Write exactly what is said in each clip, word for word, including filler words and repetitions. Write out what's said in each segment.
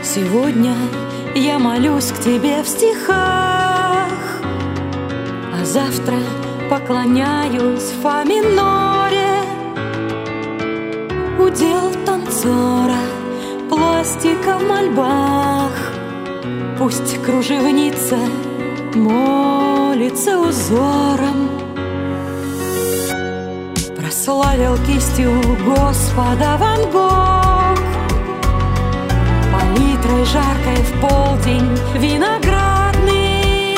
Сегодня я молюсь к тебе в стихах, а завтра поклоняюсь в фа миноре. Удел танцора пластика в мольбах, пусть кружевница молится узором. Прославил кистью Господа Ван Гог, палитрой жаркой в полдень виноградный.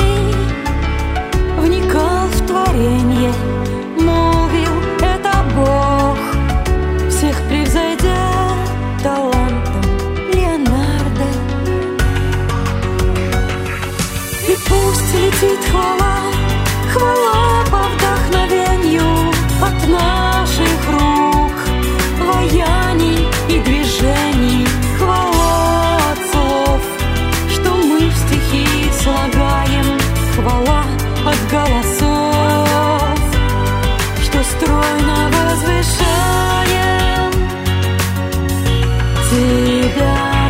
Вникал в творенье, молвил: это Бог, всех превзойдя талантом Леонардо. И пусть летит хвала, хвала по вдохновению от наших рук, ваяний и движений, хвала от слов, что мы в стихи слагаем, хвала от голосов, что стройно возвышаем тебя,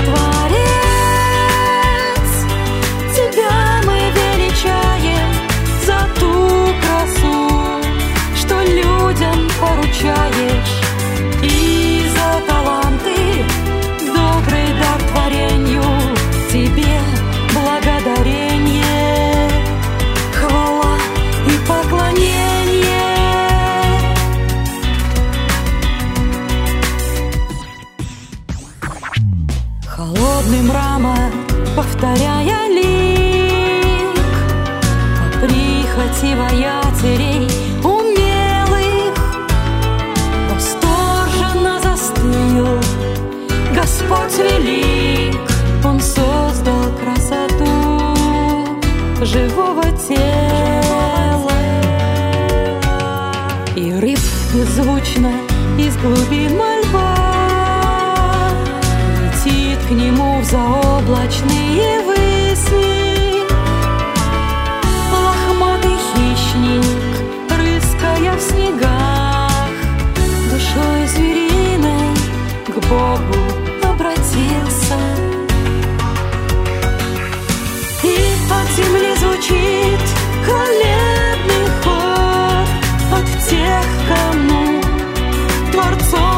Творец. Тебя мы величаем за ту красу, что людям поручаешь, и за таланты, добрый дар творенью. Тебе благодарение, хвала и поклонение. Холодный мрамор, повторяя лик, по прихоти воятелей умелых, восторженно застыл Господь велик. Он создал красоту живого тела, и рыб беззвучно из глубин мольба летит к нему в заоблачные выси. Лохматый хищник, рыская в снегах, душой звериной к Богу обратился. И от земли звучит хвалебный хор от тех, кому Творцом